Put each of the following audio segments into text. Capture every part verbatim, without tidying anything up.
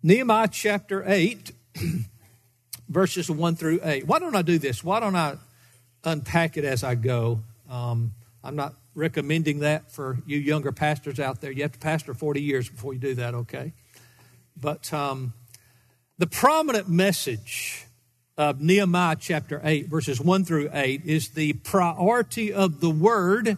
Nehemiah chapter eight, verses one through eight. Why don't I do this? Why don't I unpack it as I go? Um, I'm not recommending that for you younger pastors out there. You have to pastor forty years before you do that, okay? But um, the prominent message of Nehemiah chapter eight, verses one through eight, is the priority of the word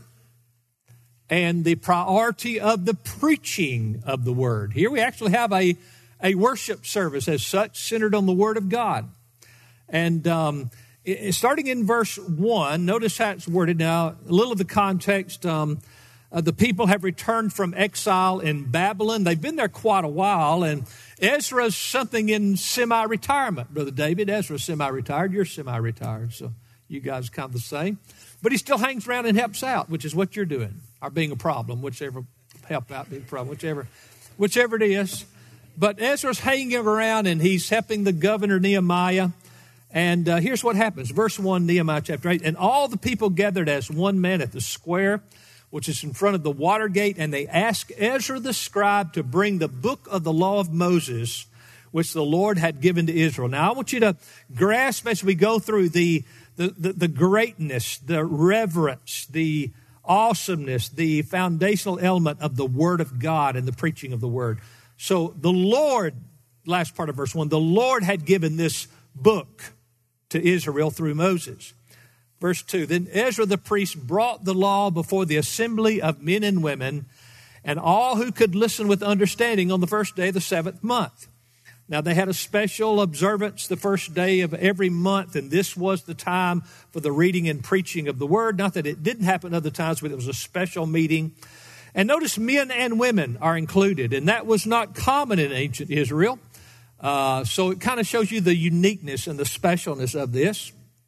and the priority of the preaching of the word. Here we actually have a, a worship service as such, centered on the word of God. And um, it, starting in verse one, notice how it's worded now. A little of the context, um, uh, the people have returned from exile in Babylon. They've been there quite a while, and Ezra's something in semi-retirement, Brother David. Ezra's semi-retired. You're semi-retired, so you guys are kind of the same. But he still hangs around and helps out, which is what you're doing, or being a problem, whichever, help out being a problem, whichever, whichever it is. But Ezra's hanging around, and he's helping the governor Nehemiah. And uh, here's what happens. Verse one, Nehemiah chapter eight. And all the people gathered as one man at the square, which is in front of the water gate, and they asked Ezra the scribe to bring the book of the law of Moses, which the Lord had given to Israel. Now, I want you to grasp as we go through the, the, the, the greatness, the reverence, the awesomeness, the foundational element of the Word of God and the preaching of the Word. So the Lord, last part of verse one, the Lord had given this book to Israel through Moses. Verse two, then Ezra the priest brought the law before the assembly of men and women and all who could listen with understanding on the first day of the seventh month. Now they had a special observance the first day of every month, and this was the time for the reading and preaching of the word. Not that it didn't happen other times, but it was a special meeting. And notice men and women are included, and that was not common in ancient Israel. Uh, so it kind of shows you the uniqueness and the specialness of this.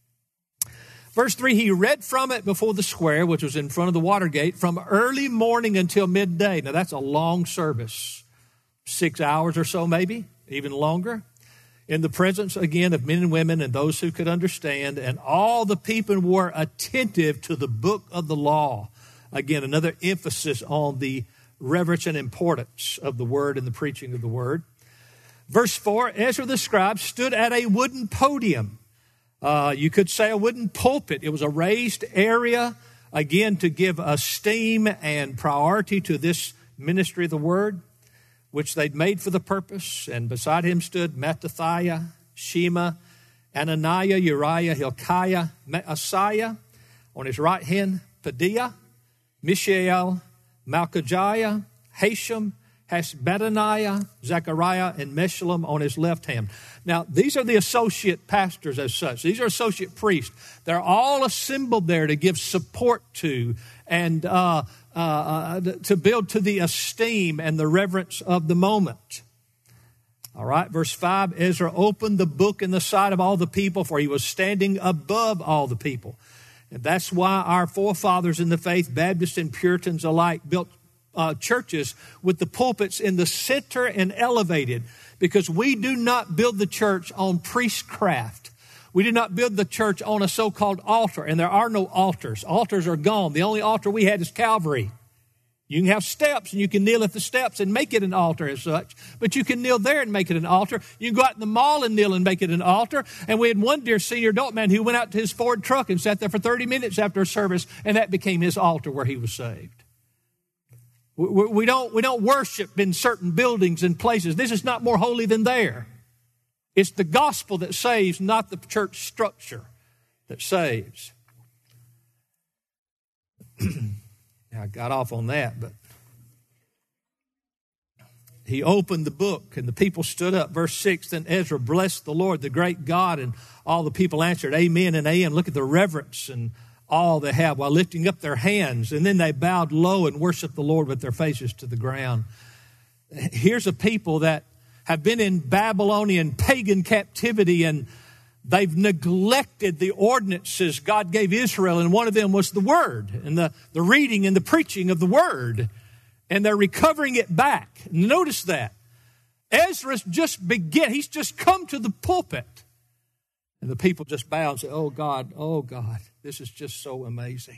Verse three, he read from it before the square, which was in front of the water gate, from early morning until midday. Now, that's a long service, six hours or so maybe, even longer, in the presence, again, of men and women and those who could understand. And all the people were attentive to the book of the law. Again, another emphasis on the reverence and importance of the word and the preaching of the word. Verse four, Ezra the scribe stood at a wooden podium. Uh, you could say a wooden pulpit. It was a raised area, again, to give esteem and priority to this ministry of the word, which they'd made for the purpose. And beside him stood Mattathiah, Shema, Ananiah, Uriah, Hilkiah, Maaseiah. On his right hand, Pedaiah, Mishael, Malchiah, Hashem, Hasbadaniah, Zechariah, and Meshullam on his left hand. Now, these are the associate pastors as such. These are associate priests. They're all assembled there to give support to and uh, uh, uh, to build to the esteem and the reverence of the moment. All right, verse five, Ezra opened the book in the sight of all the people, for he was standing above all the people. And that's why our forefathers in the faith, Baptists and Puritans alike, built Uh, churches with the pulpits in the center and elevated, because we do not build the church on priestcraft. We do not build the church on a so-called altar, and there are no altars. Altars are gone. The only altar we had is Calvary. You can have steps, and you can kneel at the steps and make it an altar as such, but you can kneel there and make it an altar. You can go out in the mall and kneel and make it an altar. And we had one dear senior adult man who went out to his Ford truck and sat there for thirty minutes after a service, and that became his altar where he was saved. We don't, we don't worship in certain buildings and places. This is not more holy than there. It's the gospel that saves, not the church structure that saves. I got off on that, but he opened the book and the people stood up. Verse six, then Ezra blessed the Lord, the great God, and all the people answered, amen and amen. Look at the reverence and all they have while lifting up their hands. And then they bowed low and worshiped the Lord with their faces to the ground. Here's a people that have been in Babylonian pagan captivity, and they've neglected the ordinances God gave Israel. And one of them was the word and the, the reading and the preaching of the word. And they're recovering it back. Notice that. Ezra's just begin. He's just come to the pulpit. And the people just bow and say, oh God, oh God. This is just so amazing.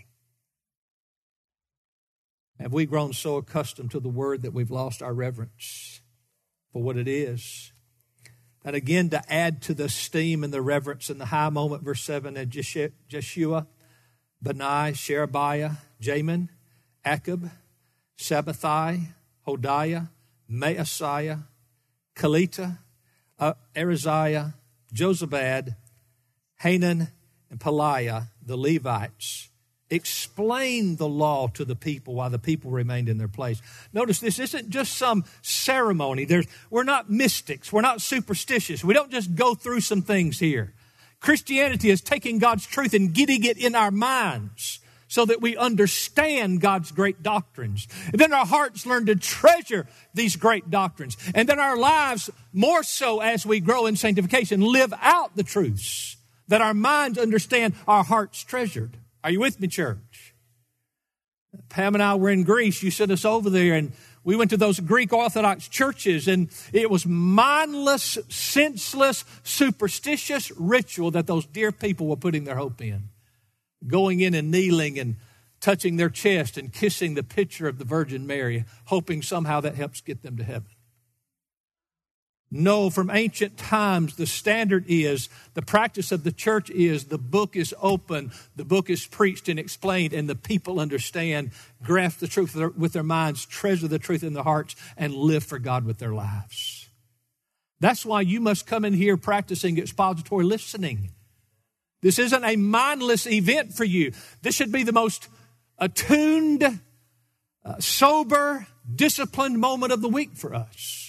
Have we grown so accustomed to the word that we've lost our reverence for what it is. And again, to add to the esteem and the reverence and the high moment, verse seven, and Jeshua, Benai, Sherebiah, Jamin, Akab, Sabbathai, Hodiah, Maaseiah, Kelita, uh, Ariziah, Jozabad, Hanan, and Peliah, the Levites, explained the law to the people while the people remained in their place. Notice this isn't just some ceremony. There's, we're not mystics. We're not superstitious. We don't just go through some things here. Christianity is taking God's truth and getting it in our minds so that we understand God's great doctrines. And then our hearts learn to treasure these great doctrines. And then our lives, more so as we grow in sanctification, live out the truths that our minds understand, our hearts treasured. Are you with me, church? Pam and I were in Greece. You sent us over there, and we went to those Greek Orthodox churches, and it was mindless, senseless, superstitious ritual that those dear people were putting their hope in. Going in and kneeling and touching their chest and kissing the picture of the Virgin Mary, hoping somehow that helps get them to heaven. No, from ancient times, the standard is, the practice of the church is, the book is open, the book is preached and explained, and the people understand, grasp the truth with their minds, treasure the truth in their hearts, and live for God with their lives. That's why you must come in here practicing expository listening. This isn't a mindless event for you. This should be the most attuned, uh, sober, disciplined moment of the week for us.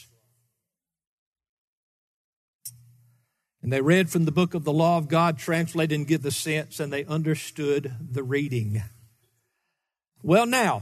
And they read from the book of the law of God, translated and give the sense, and they understood the reading. Well, now,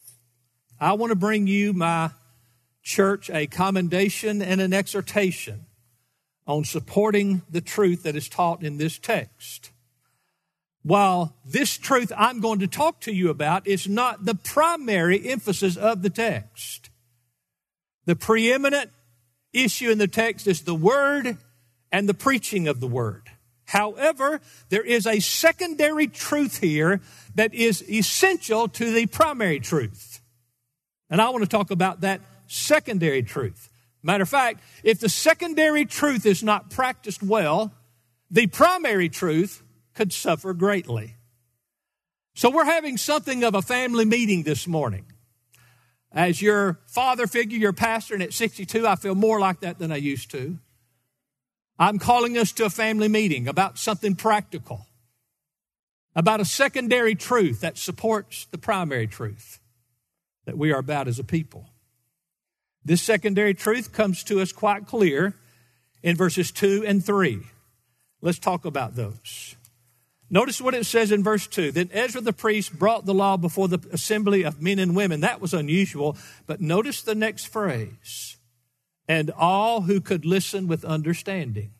I want to bring you, my church, a commendation and an exhortation on supporting the truth that is taught in this text. While this truth I'm going to talk to you about is not the primary emphasis of the text. The preeminent issue in the text is the word and the preaching of the word. However, there is a secondary truth here that is essential to the primary truth. And I want to talk about that secondary truth. Matter of fact, if the secondary truth is not practiced well, the primary truth could suffer greatly. So we're having something of a family meeting this morning. As your father figure, your pastor, and at sixty-two, I feel more like that than I used to. I'm calling us to a family meeting about something practical, about a secondary truth that supports the primary truth that we are about as a people. This secondary truth comes to us quite clear in verses two and three. Let's talk about those. Notice what it says in verse two. Then Ezra the priest brought the law before the assembly of men and women. That was unusual. But notice the next phrase. And all who could listen with understanding.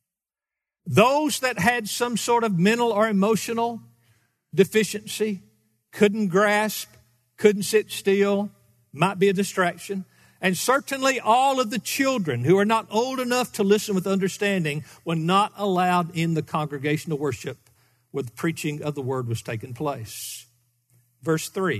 Those that had some sort of mental or emotional deficiency, couldn't grasp, couldn't sit still, might be a distraction. And certainly all of the children who are not old enough to listen with understanding were not allowed in the congregation of worship where the preaching of the word was taking place. Verse three.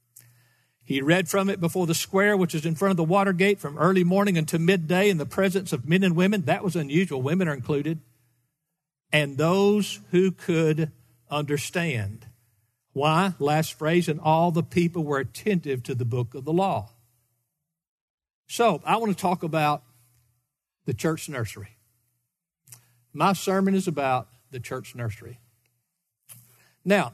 He read from it before the square, which is in front of the water gate, from early morning until midday in the presence of men and women. That was unusual. Women are included. And those who could understand. Why? Last phrase, and all the people were attentive to the book of the law. So I want to talk about the church nursery. My sermon is about the church nursery. Now,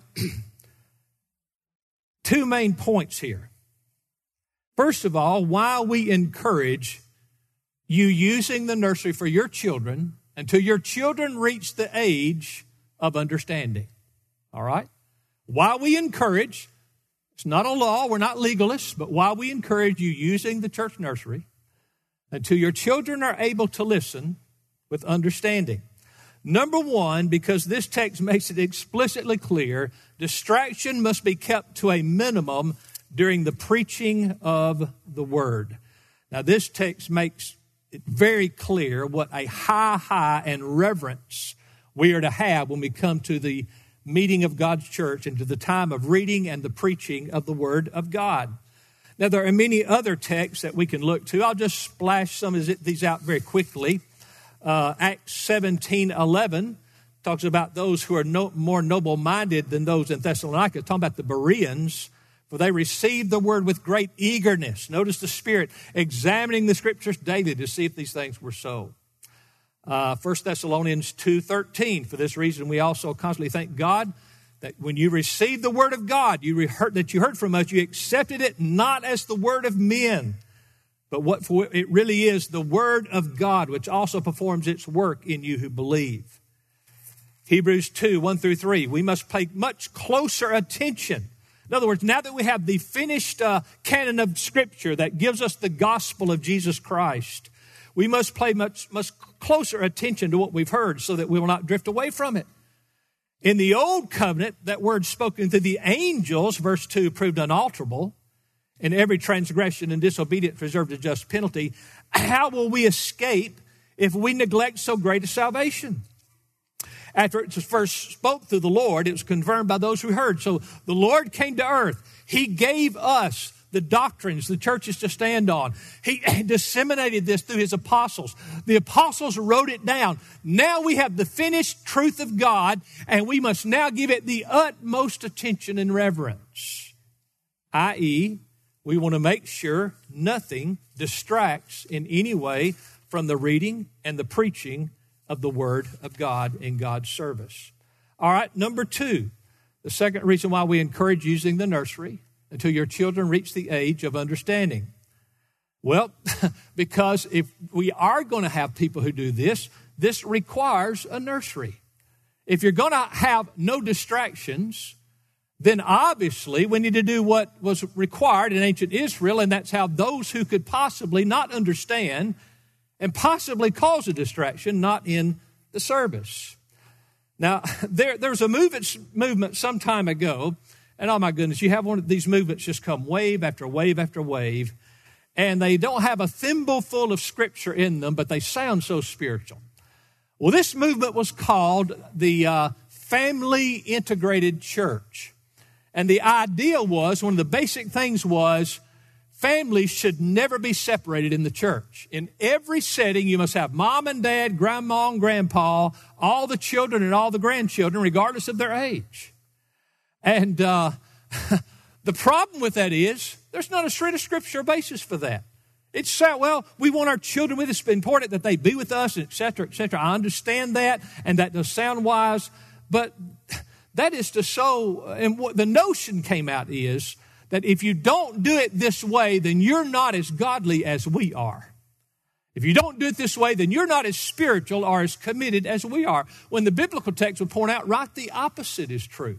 two main points here. First of all, why we encourage you using the nursery for your children until your children reach the age of understanding. All right? Why we encourage, it's not a law, we're not legalists, but why we encourage you using the church nursery until your children are able to listen with understanding. Number one, because this text makes it explicitly clear, distraction must be kept to a minimum during the preaching of the word. Now, this text makes it very clear what a high, high and reverence we are to have when we come to the meeting of God's church and to the time of reading and the preaching of the word of God. Now, there are many other texts that we can look to. I'll just splash some of these out very quickly. Uh, Acts seventeen eleven talks about those who are no, more noble-minded than those in Thessalonica, talking about the Bereans, for they received the word with great eagerness. Notice the Spirit examining the Scriptures daily to see if these things were so. Uh, First Thessalonians two thirteen, for this reason we also constantly thank God that when you received the word of God, you heard, that you heard from us, you accepted it not as the word of men, but what for it really is, the word of God, which also performs its work in you who believe. Hebrews two, one through three, we must pay much closer attention. In other words, now that we have the finished uh, canon of Scripture that gives us the gospel of Jesus Christ, we must pay much, much closer attention to what we've heard so that we will not drift away from it. In the Old Covenant, that word spoken to the angels, verse two, proved unalterable, and every transgression and disobedience deserved a just penalty. How will we escape if we neglect so great a salvation? After it was first spoke through the Lord, it was confirmed by those who heard. So the Lord came to earth. He gave us the doctrines, the churches to stand on. He disseminated this through his apostles. The apostles wrote it down. Now we have the finished truth of God, and we must now give it the utmost attention and reverence. that is, we want to make sure nothing distracts in any way from the reading and the preaching of the Word of God in God's service. All right, number two, the second reason why we encourage using the nursery until your children reach the age of understanding. Well, because if we are going to have people who do this, this requires a nursery. If you're going to have no distractions, then obviously we need to do what was required in ancient Israel, and that's how those who could possibly not understand and possibly cause a distraction, not in the service. Now, there, there was a movement, movement some time ago, and oh my goodness, you have one of these movements just come wave after wave after wave, and they don't have a thimbleful of Scripture in them, but they sound so spiritual. Well, this movement was called the uh, Family Integrated Church. And the idea was, one of the basic things was, families should never be separated in the church. In every setting, you must have mom and dad, grandma and grandpa, all the children and all the grandchildren, regardless of their age. And uh, the problem with that is, there's not a shred of scripture basis for that. It's sad, well, we want our children with us. It's important that they be with us, et cetera, et cetera. I understand that, and that does sound wise, but that is to so, and what the notion came out is that if you don't do it this way, then you're not as godly as we are. If you don't do it this way, then you're not as spiritual or as committed as we are. When the biblical text would point out right the opposite is true.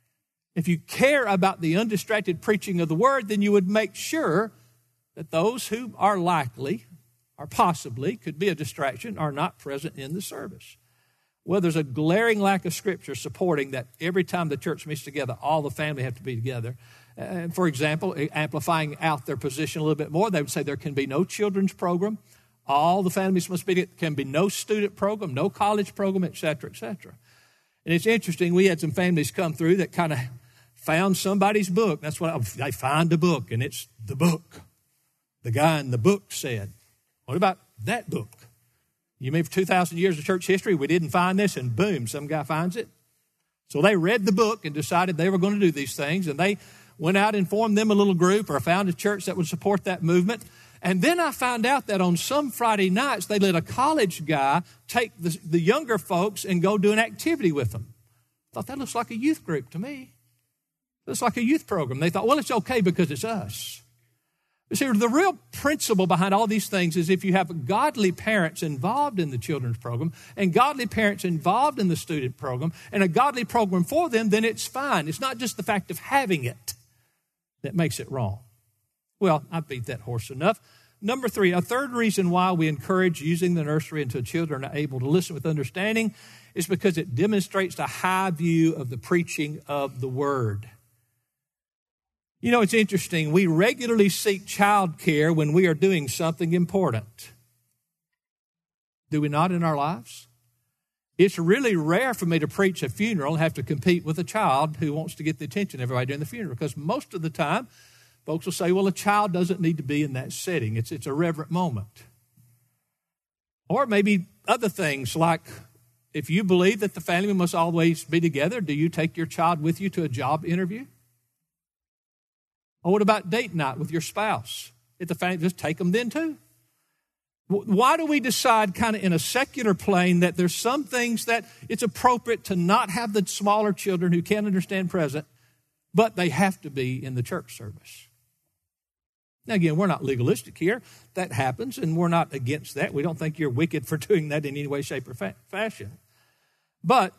If you care about the undistracted preaching of the word, then you would make sure that those who are likely or possibly could be a distraction are not present in the service. Well, there's a glaring lack of scripture supporting that every time the church meets together, all the family have to be together. Uh, for example, amplifying out their position a little bit more, they would say there can be no children's program. All the families must be, there can be no student program, no college program, et cetera, et cetera. And it's interesting, we had some families come through that kind of found somebody's book. That's what I, they find a book, and it's the book. The guy in the book said, what about that book? You mean for two thousand years of church history, we didn't find this, and boom, some guy finds it. So they read the book and decided they were going to do these things, and they went out and formed them a little group or found a church that would support that movement. And then I found out that on some Friday nights, they let a college guy take the, the younger folks and go do an activity with them. I thought, that looks like a youth group to me. It looks like a youth program. They thought, well, it's okay because it's us. You see, the real principle behind all these things is if you have godly parents involved in the children's program and godly parents involved in the student program and a godly program for them, then it's fine. It's not just the fact of having it that makes it wrong. Well, I beat that horse enough. Number three, a third reason why we encourage using the nursery until children are able to listen with understanding is because it demonstrates a high view of the preaching of the word. You know, it's interesting. We regularly seek child care when we are doing something important. Do we not in our lives? It's really rare for me to preach a funeral and have to compete with a child who wants to get the attention of everybody during the funeral, because most of the time, Folks will say, well, a child doesn't need to be in that setting. It's, it's a reverent moment. Or maybe other things like, if you believe that the family must always be together, do you take your child with you to a job interview? Or what about date night with your spouse? If the family, just take them then too. Why do we decide kind of in a secular plane that there's some things that it's appropriate to not have the smaller children who can't understand present, but they have to be in the church service? Now, again, we're not legalistic here. That happens, and we're not against that. We don't think you're wicked for doing that in any way, shape, or fa- fashion. But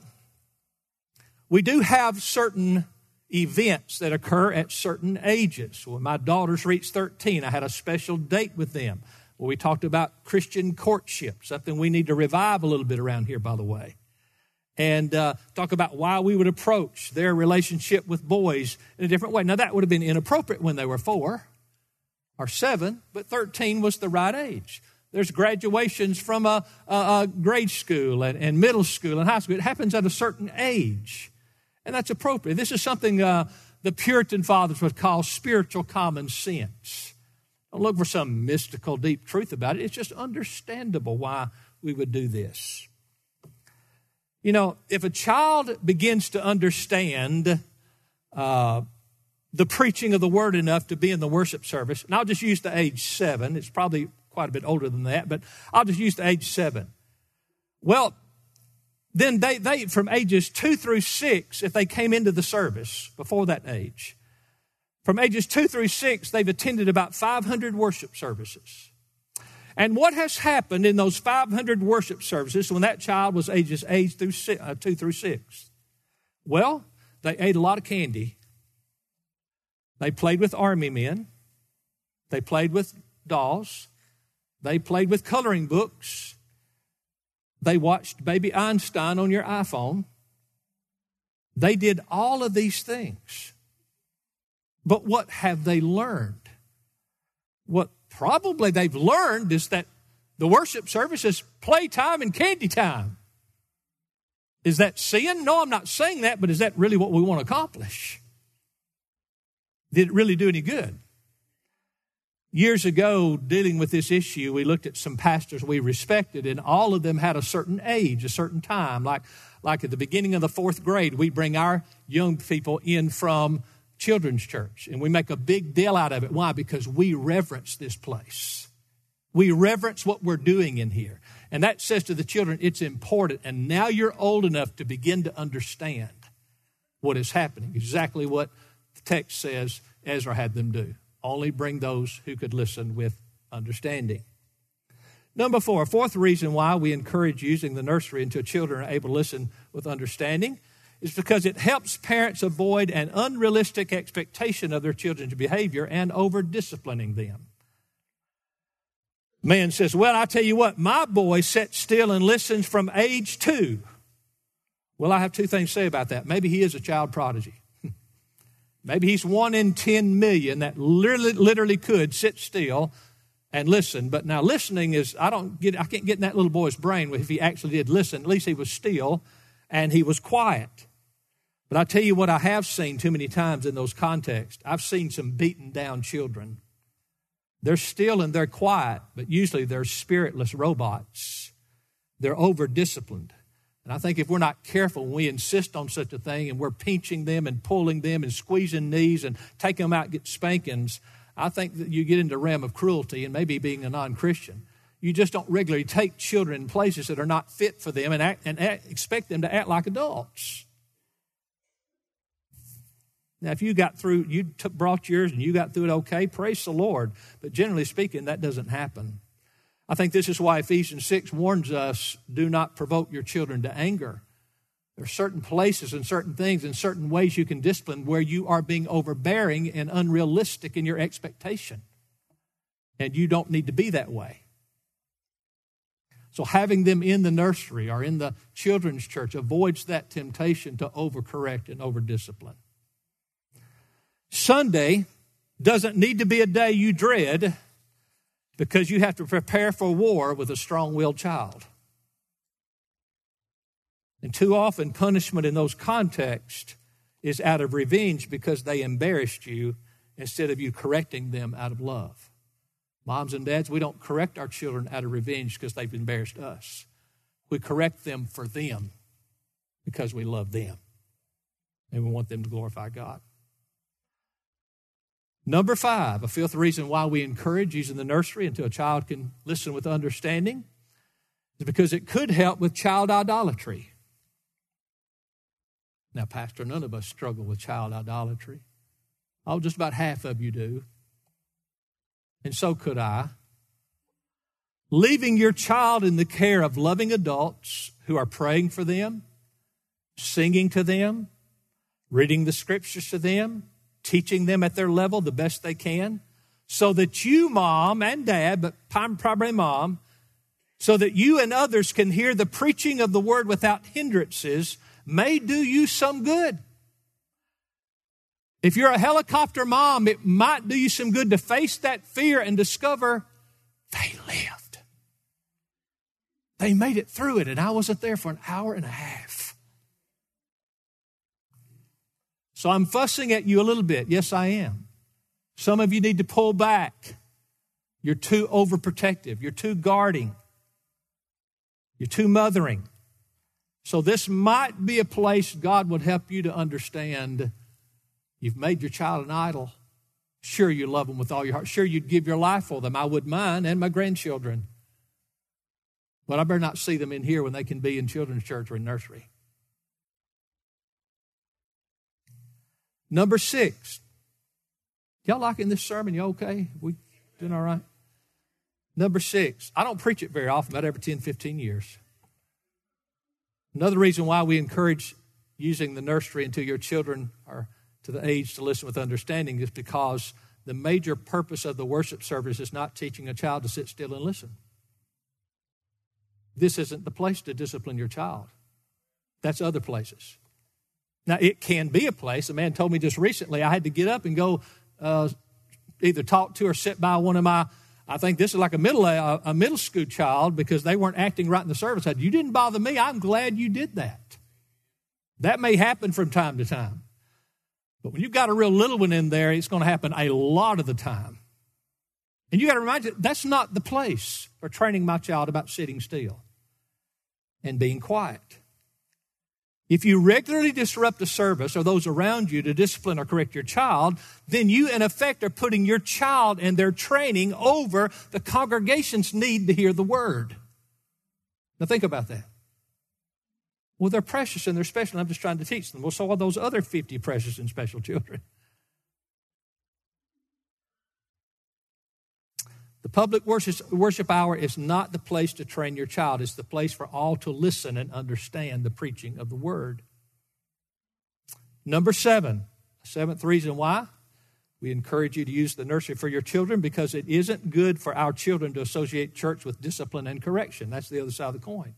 we do have certain events that occur at certain ages. When my daughters reached thirteen, I had a special date with them where we talked about Christian courtship, something we need to revive a little bit around here, by the way, and uh, talk about why we would approach their relationship with boys in a different way. Now, that would have been inappropriate when they were four or seven, but thirteen was the right age. There's graduations from a, a, a grade school and, and middle school and high school. It happens at a certain age, and that's appropriate. This is something uh, the Puritan fathers would call spiritual common sense. Don't look for some mystical, deep truth about it. It's just understandable why we would do this. You know, if a child begins to understand uh, the preaching of the word enough to be in the worship service, and I'll just use the age seven. It's probably quite a bit older than that, but I'll just use the age seven. Well, then they, they from ages two through six, if they came into the service before that age, from ages two through six, they've attended about five hundred worship services. And what has happened in those five hundred worship services when that child was ages age through six, uh, two through six? Well, they ate a lot of candy. They played with army men. They played with dolls. They played with coloring books. They watched Baby Einstein on your iPhone. They did all of these things. But what have they learned? What probably they've learned is that the worship service is playtime and candy time. Is that sin? No, I'm not saying that, but is that really what we want to accomplish? Did it really do any good? Years ago, dealing with this issue, we looked at some pastors we respected, and all of them had a certain age, a certain time. Like, like at the beginning of the fourth grade, we bring our young people in from children's church, and we make a big deal out of it. Why? Because we reverence this place. We reverence what we're doing in here. And that says to the children, it's important. And now you're old enough to begin to understand what is happening. Exactly what the text says Ezra had them do. Only bring those who could listen with understanding. Number four, fourth reason why we encourage using the nursery until children are able to listen with understanding is because it helps parents avoid an unrealistic expectation of their children's behavior and over-disciplining them. Man says, well, I tell you what, my boy sits still and listens from age two. Well, I have two things to say about that. Maybe he is a child prodigy. Maybe he's one in ten million that literally, literally could sit still and listen. But now listening is, I don't get, I can't get in that little boy's brain if he actually did listen. At least he was still and he was quiet. But I tell you what I have seen too many times in those contexts. I've seen some beaten down children. They're still and they're quiet, but usually they're spiritless robots. They're over-disciplined. And I think if we're not careful when we insist on such a thing and we're pinching them and pulling them and squeezing knees and taking them out and get spankings, I think that you get into the realm of cruelty and maybe being a non-Christian. You just don't regularly take children in places that are not fit for them and, act, and act, expect them to act like adults. Now, if you got through, you took, brought yours and you got through it okay, praise the Lord. But generally speaking, that doesn't happen. I think this is why Ephesians six warns us, do not provoke your children to anger. There are certain places and certain things and certain ways you can discipline where you are being overbearing and unrealistic in your expectation. And you don't need to be that way. So having them in the nursery or in the children's church avoids that temptation to overcorrect and overdiscipline. Sunday doesn't need to be a day you dread because you have to prepare for war with a strong-willed child. And too often, punishment in those contexts is out of revenge because they embarrassed you instead of you correcting them out of love. Moms and dads, we don't correct our children out of revenge because they've embarrassed us. We correct them for them because we love them and we want them to glorify God. Number five, a fifth reason why we encourage using the nursery until a child can listen with understanding is because it could help with child idolatry. Now, Pastor, none of us struggle with child idolatry. Oh, just about half of you do. And so could I. Leaving your child in the care of loving adults who are praying for them, singing to them, reading the scriptures to them, teaching them at their level the best they can, so that you, mom and dad, but probably mom, so that you and others can hear the preaching of the word without hindrances, may do you some good. If you're a helicopter mom, it might do you some good to face that fear and discover they lived. They made it through it, and I wasn't there for an hour and a half. So I'm fussing at you a little bit. Yes, I am. Some of you need to pull back. You're too overprotective. You're too guarding. You're too mothering. So this might be a place God would help you to understand you've made your child an idol. Sure, you love them with all your heart. Sure, you'd give your life for them. I would mine and my grandchildren. But I better not see them in here when they can be in children's church or in nursery. Number six. Y'all liking this sermon? You okay? We doing all right? Number six. I don't preach it very often, about every ten, fifteen years. Another reason why we encourage using the nursery until your children are to the age to listen with understanding is because the major purpose of the worship service is not teaching a child to sit still and listen. This isn't the place to discipline your child. That's other places. Now, it can be a place. A man told me just recently I had to get up and go uh, either talk to or sit by one of my, I think this is like a middle a, a middle school child because they weren't acting right in the service. I said, you didn't bother me. I'm glad you did that. That may happen from time to time. But when you've got a real little one in there, it's going to happen a lot of the time. And you got to remind you, that's not the place for training my child about sitting still and being quiet. If you regularly disrupt a service or those around you to discipline or correct your child, then you, in effect, are putting your child and their training over the congregation's need to hear the word. Now, think about that. Well, they're precious and they're special, and I'm just trying to teach them. Well, so are those other fifty precious and special children. The public worship, worship hour is not the place to train your child. It's the place for all to listen and understand the preaching of the word. Number seven, seventh reason why we encourage you to use the nursery for your children, because it isn't good for our children to associate church with discipline and correction. That's the other side of the coin.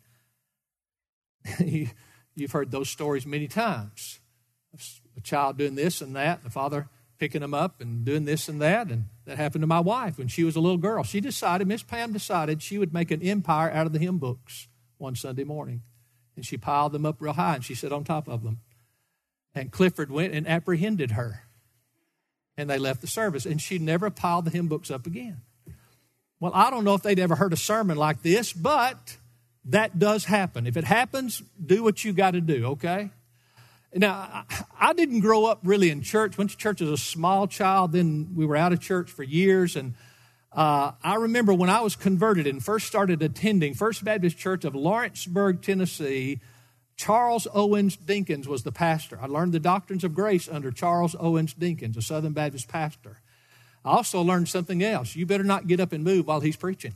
You've heard those stories many times. A child doing this and that, the father picking them up and doing this and that. And that happened to my wife when she was a little girl. She decided, Miss Pam decided she would make an empire out of the hymn books one Sunday morning. And she piled them up real high and she sat on top of them. And Clifford went and apprehended her. And they left the service. And she never piled the hymn books up again. Well, I don't know if they'd ever heard a sermon like this, but that does happen. If it happens, do what you got to do, okay? Now, I didn't grow up really in church. Went to church as a small child. Then we were out of church for years. And uh, I remember when I was converted and first started attending First Baptist Church of Lawrenceburg, Tennessee, Charles Owens Dinkins was the pastor. I learned the doctrines of grace under Charles Owens Dinkins, a Southern Baptist pastor. I also learned something else. You better not get up and move while he's preaching.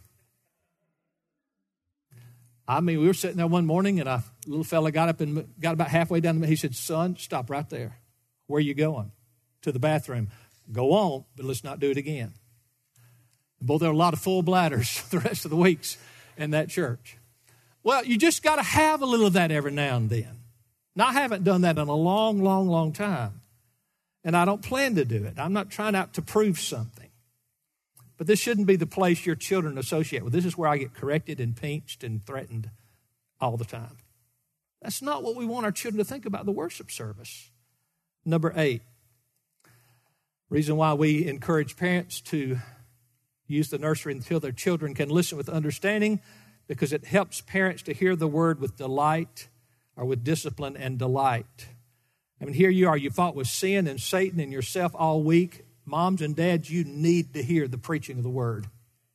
I mean, we were sitting there one morning, and a little fella got up and got about halfway down the. He said, "Son, stop right there. Where are you going?" "To the bathroom." "Go on, but let's not do it again." Boy, there were a lot of full bladders the rest of the weeks in that church. Well, you just got to have a little of that every now and then. Now, I haven't done that in a long, long, long time, and I don't plan to do it. I'm not trying out to prove something. But this shouldn't be the place your children associate with. This is where I get corrected and pinched and threatened all the time. That's not what we want our children to think about the worship service. Number eight. Reason why we encourage parents to use the nursery until their children can listen with understanding, because it helps parents to hear the word with delight, or with discipline and delight. I mean, here you are, you fought with sin and Satan and yourself all week. Moms and dads, you need to hear the preaching of the word.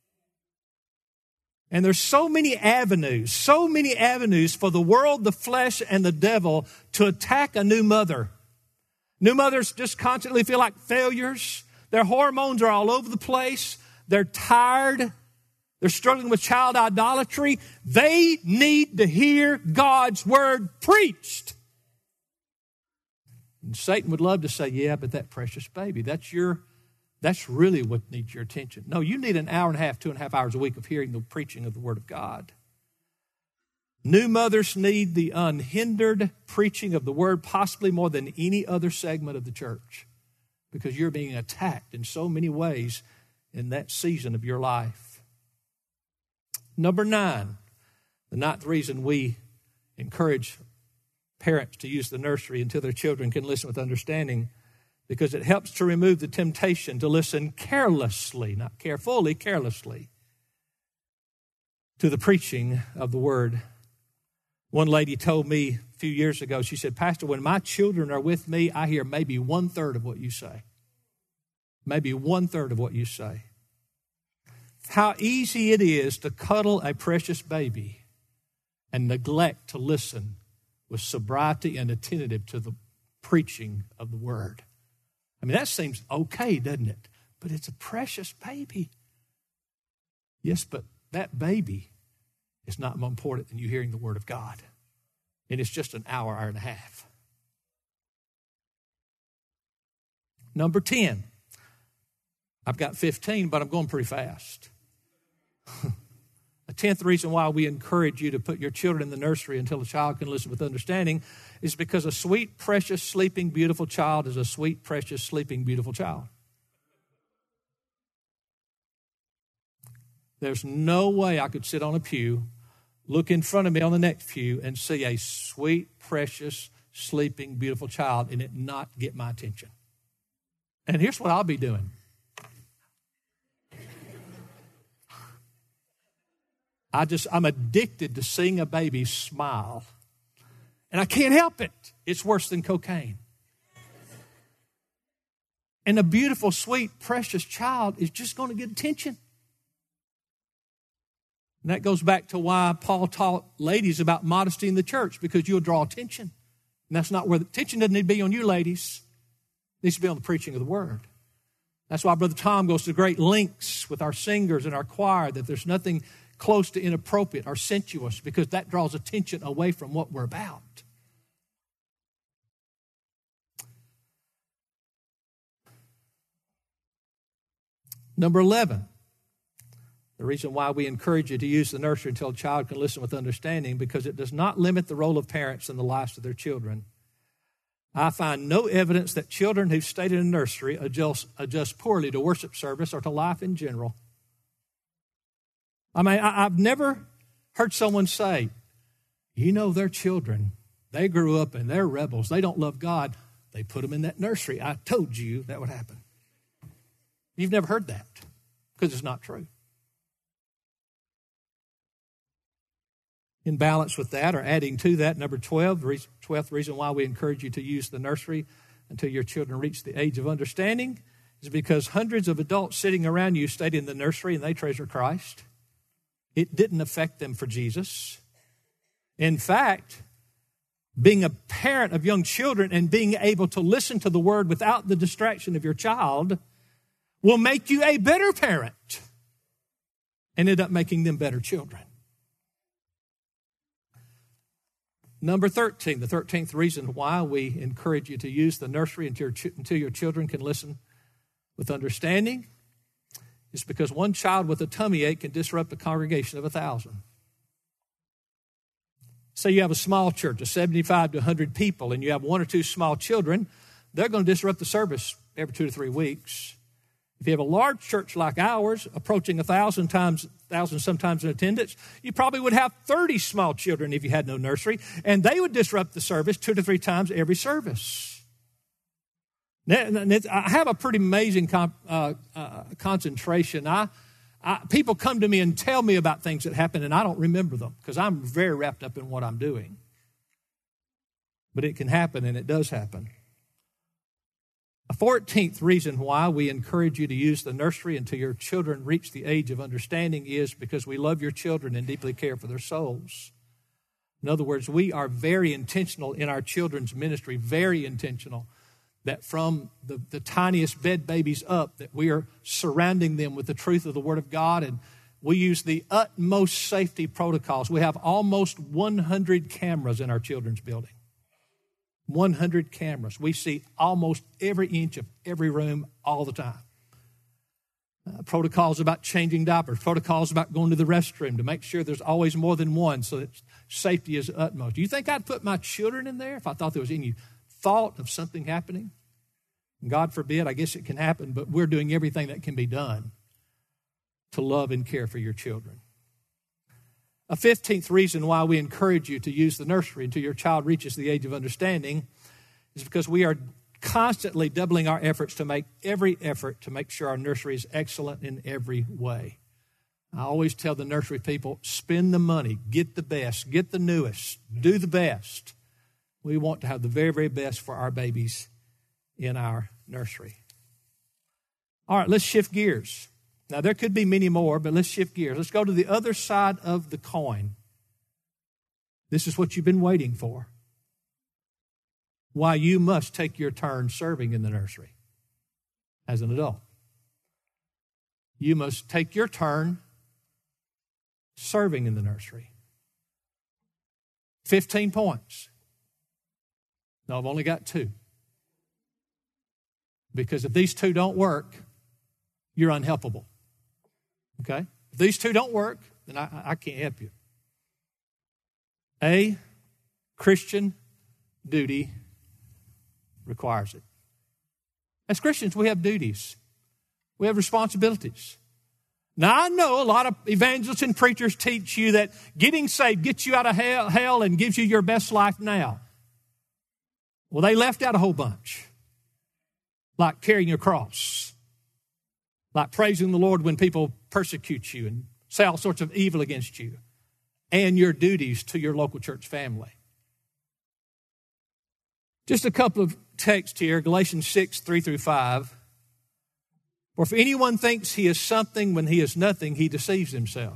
And there's so many avenues, so many avenues for the world, the flesh, and the devil to attack a new mother. New mothers just constantly feel like failures. Their hormones are all over the place. They're tired. They're struggling with child idolatry. They need to hear God's word preached. And Satan would love to say, yeah, but that precious baby, that's your, that's really what needs your attention. No, you need an hour and a half, two and a half hours a week of hearing the preaching of the word of God. New mothers need the unhindered preaching of the word, possibly more than any other segment of the church, because you're being attacked in so many ways in that season of your life. Number nine, the ninth reason we encourage parents to use the nursery until their children can listen with understanding, because it helps to remove the temptation to listen carelessly, not carefully, carelessly, to the preaching of the word. One lady told me a few years ago, she said, Pastor, when my children are with me, I hear maybe one-third of what you say. Maybe one-third of what you say. How easy it is to cuddle a precious baby and neglect to listen with sobriety and attentive to the preaching of the word. I mean, that seems okay, doesn't it? But it's a precious baby. Yes, but that baby is not more important than you hearing the word of God. And it's just an hour, hour and a half. Number ten. I've got fifteen, but I'm going pretty fast. A tenth reason why we encourage you to put your children in the nursery until a child can listen with understanding is because a sweet, precious, sleeping, beautiful child is a sweet, precious, sleeping, beautiful child. There's no way I could sit on a pew, look in front of me on the next pew, and see a sweet, precious, sleeping, beautiful child and it not get my attention. And here's what I'll be doing. I just, I'm addicted to seeing a baby smile. And I can't help it. It's worse than cocaine. And a beautiful, sweet, precious child is just going to get attention. And that goes back to why Paul taught ladies about modesty in the church, because you'll draw attention. And that's not where the attention doesn't need to be on you, ladies. It needs to be on the preaching of the word. That's why Brother Tom goes to great lengths with our singers and our choir, that there's nothing close to inappropriate or sensuous, because that draws attention away from what we're about. Number eleven, the reason why we encourage you to use the nursery until a child can listen with understanding, because it does not limit the role of parents in the lives of their children. I find no evidence that children who stayed in a nursery adjust, adjust poorly to worship service or to life in general. I mean, I, I've never heard someone say, you know, their children, they grew up and they're rebels. They don't love God. They put them in that nursery. I told you that would happen. You've never heard that, because it's not true. In balance with that, or adding to that, number twelve, the twelfth reason why we encourage you to use the nursery until your children reach the age of understanding is because hundreds of adults sitting around you stayed in the nursery and they treasure Christ. It didn't affect them for Jesus. In fact, being a parent of young children and being able to listen to the word without the distraction of your child will make you a better parent and end up making them better children. Number thirteen, the thirteenth reason why we encourage you to use the nursery until your, ch- until your children can listen with understanding is because one child with a tummy ache can disrupt a congregation of a thousand. Say you have a small church of seventy-five to one hundred people and you have one or two small children, they're going to disrupt the service every two to three weeks. If you have a large church like ours, approaching a thousand times, thousand sometimes in attendance, you probably would have thirty small children if you had no nursery, and they would disrupt the service two to three times every service. I have a pretty amazing con, uh, uh, concentration. I, I, people come to me and tell me about things that happen, and I don't remember them because I'm very wrapped up in what I'm doing. But it can happen, and it does happen. A fourteenth reason why we encourage you to use the nursery until your children reach the age of understanding is because we love your children and deeply care for their souls. In other words, we are very intentional in our children's ministry, very intentional, that from the, the tiniest bed babies up, that we are surrounding them with the truth of the Word of God, and we use the utmost safety protocols. We have almost one hundred cameras in our children's building. one hundred cameras. We see almost every inch of every room all the time. Uh, protocols about changing diapers, protocols about going to the restroom to make sure there's always more than one so that safety is utmost. Do you think I'd put my children in there if I thought there was any thought of something happening? God forbid, I guess it can happen, but we're doing everything that can be done to love and care for your children. A fifteenth reason why we encourage you to use the nursery until your child reaches the age of understanding is because we are constantly doubling our efforts to make every effort to make sure our nursery is excellent in every way. I always tell the nursery people, spend the money, get the best, get the newest, do the best. We want to have the very, very best for our babies in our nursery. All right, let's shift gears. Now, there could be many more, but let's shift gears. Let's go to the other side of the coin. This is what you've been waiting for. Why you must take your turn serving in the nursery as an adult. You must take your turn serving in the nursery. Fifteen points. No, I've only got two. Because if these two don't work, you're unhelpable. Okay? If these two don't work, then I, I can't help you. A, Christian duty requires it. As Christians, we have duties. We have responsibilities. Now, I know a lot of evangelists and preachers teach you that getting saved gets you out of hell, hell and gives you your best life now. Well, they left out a whole bunch. Like carrying your cross. Like praising the Lord when people persecute you and say all sorts of evil against you. And your duties to your local church family. Just a couple of texts here. Galatians six, three through five. For if anyone thinks he is something when he is nothing, he deceives himself.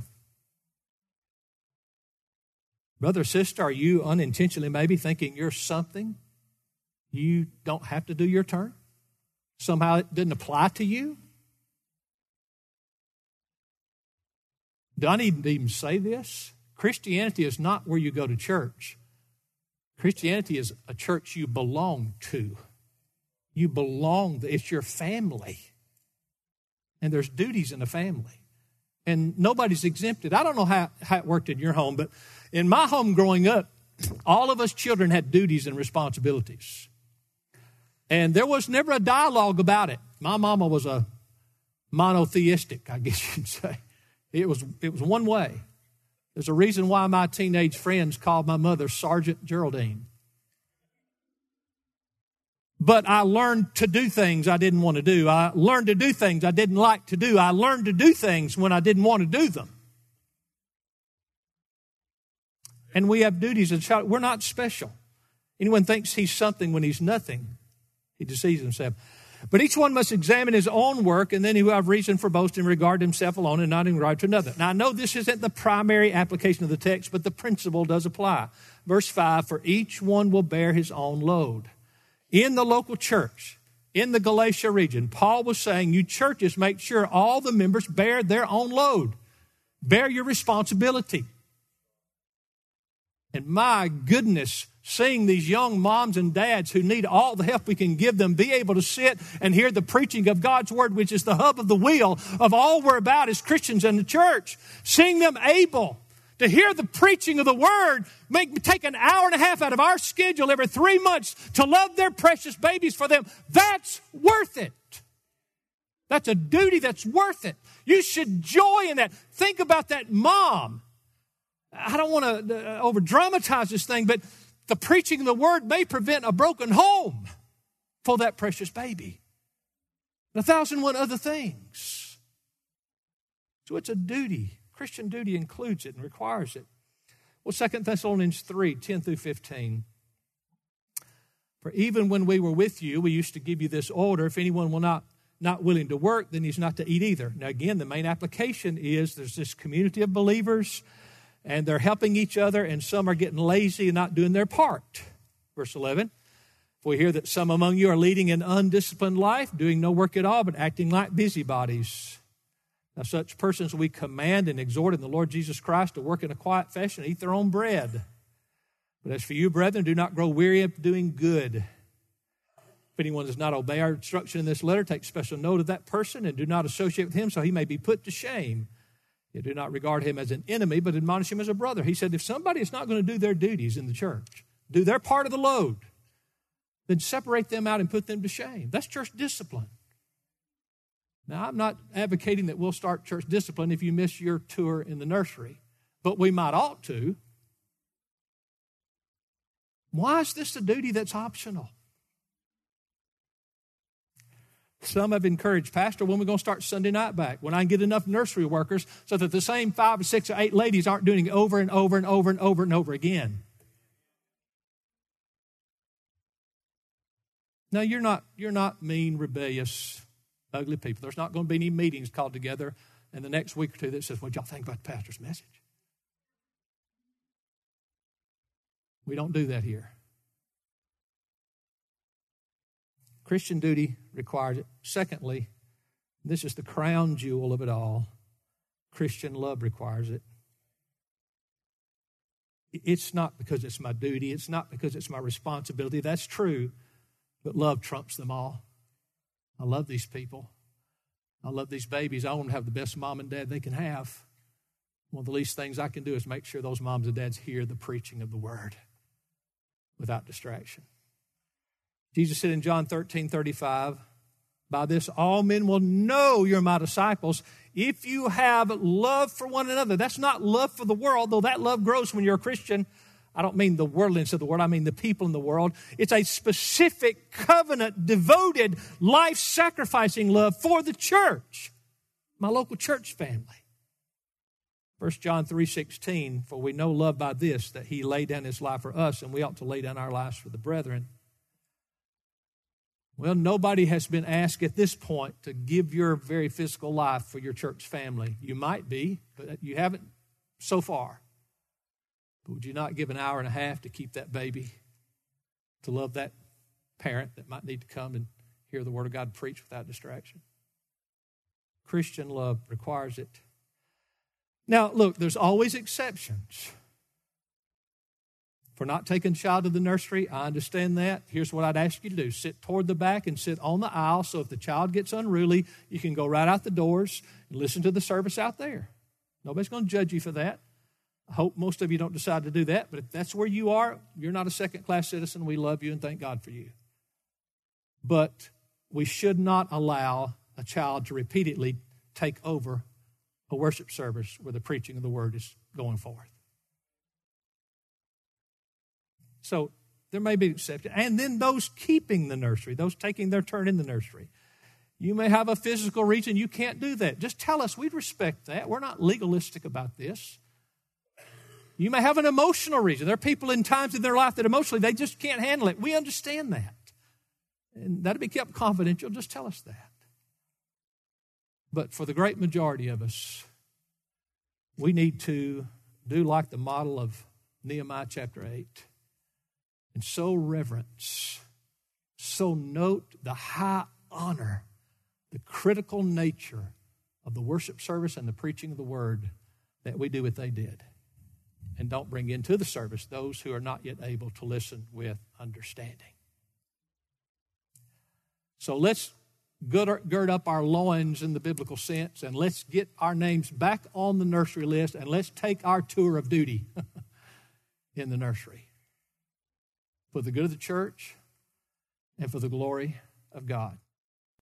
Brother or sister, are you unintentionally maybe thinking you're something? You don't have to do your turn? Somehow it didn't apply to you? Do I need to even say this? Christianity is not where you go to church. Christianity is a church you belong to. You belong, it's your family. And there's duties in the family. And nobody's exempted. I don't know how, how it worked in your home, but in my home growing up, all of us children had duties and responsibilities. And there was never a dialogue about it. My mama was a monotheistic, I guess you'd say. It was, it was one way. There's a reason why my teenage friends called my mother Sergeant Geraldine. But I learned to do things I didn't want to do. I learned to do things I didn't like to do. I learned to do things when I didn't want to do them. And we have duties as a child. We're not special. Anyone thinks he's something when he's nothing, he deceives himself. But each one must examine his own work, and then he will have reason for boasting in regard to himself alone and not in regard to another. Now, I know this isn't the primary application of the text, but the principle does apply. Verse five, for each one will bear his own load. In the local church, in the Galatia region, Paul was saying, you churches make sure all the members bear their own load. Bear your responsibility. And my goodness, seeing these young moms and dads who need all the help we can give them be able to sit and hear the preaching of God's Word, which is the hub of the wheel of all we're about as Christians in the church. Seeing them able to hear the preaching of the Word, make take an hour and a half out of our schedule every three months to love their precious babies for them. That's worth it. That's a duty that's worth it. You should joy in that. Think about that mom. I don't want to over dramatize this thing, but the preaching of the Word may prevent a broken home. for that precious baby. And a thousand one other things. So it's a duty. Christian duty includes it and requires it. Well, Second Thessalonians three, ten through fifteen. For even when we were with you, we used to give you this order. If anyone will not, not willing to work, then he's not to eat either. Now, again, the main application is there's this community of believers, and they're helping each other, and some are getting lazy and not doing their part. Verse eleven. For we hear that some among you are leading an undisciplined life, doing no work at all, but acting like busybodies. Now, such persons we command and exhort in the Lord Jesus Christ to work in a quiet fashion and eat their own bread. But as for you, brethren, do not grow weary of doing good. If anyone does not obey our instruction in this letter, take special note of that person and do not associate with him so he may be put to shame. Yet do not regard him as an enemy, but admonish him as a brother. He said, if somebody is not going to do their duties in the church, do their part of the load, then separate them out and put them to shame. That's church discipline. Now, I'm not advocating that we'll start church discipline if you miss your tour in the nursery, but we might ought to. Why is this a duty that's optional? Some have encouraged, Pastor, when are we going to start Sunday night back? When I can get enough nursery workers so that the same five or six or eight ladies aren't doing it over and over and over and over and over again. Now, you're not, you're not mean, rebellious, ugly people. There's not going to be any meetings called together in the next week or two that says, what y'all think about the pastor's message? We don't do that here. Christian duty requires it. Secondly, this is the crown jewel of it all, Christian love requires it. It's not because it's my duty. It's not because it's my responsibility. That's true, but love trumps them all. I love these people. I love these babies. I want to have the best mom and dad they can have. One of the least things I can do is make sure those moms and dads hear the preaching of the word without distraction. Jesus said in John thirteen thirty-five, by this all men will know you're my disciples if you have love for one another. That's not love for the world, though that love grows when you're a Christian. I don't mean the worldliness of the world. I mean the people in the world. It's a specific covenant, devoted, life-sacrificing love for the church, my local church family. First John three sixteen, for we know love by this, that he laid down his life for us, and we ought to lay down our lives for the brethren. Well, nobody has been asked at this point to give your very physical life for your church family. You might be, but you haven't so far. But would you not give an hour and a half to keep that baby, to love that parent that might need to come and hear the Word of God preached without distraction? Christian love requires it. Now, look, there's always exceptions. For not taking a child to the nursery, I understand that. Here's what I'd ask you to do. Sit toward the back and sit on the aisle, so if the child gets unruly, you can go right out the doors and listen to the service out there. Nobody's going to judge you for that. I hope most of you don't decide to do that, but if that's where you are, you're not a second-class citizen. We love you and thank God for you. But we should not allow a child to repeatedly take over a worship service where the preaching of the word is going forth. So there may be exceptions. And then those keeping the nursery, those taking their turn in the nursery. You may have a physical reason you can't do that. Just tell us. We'd respect that. We're not legalistic about this. You may have an emotional reason. There are people in times in their life that emotionally they just can't handle it. We understand that. And that'll be kept confidential. Just tell us that. But for the great majority of us, we need to do like the model of Nehemiah chapter eight. And so reverence, so note the high honor, the critical nature of the worship service and the preaching of the word that we do what they did. And don't bring into the service those who are not yet able to listen with understanding. So let's gird up our loins in the biblical sense, and let's get our names back on the nursery list, and let's take our tour of duty in the nursery for the good of the church and for the glory of God.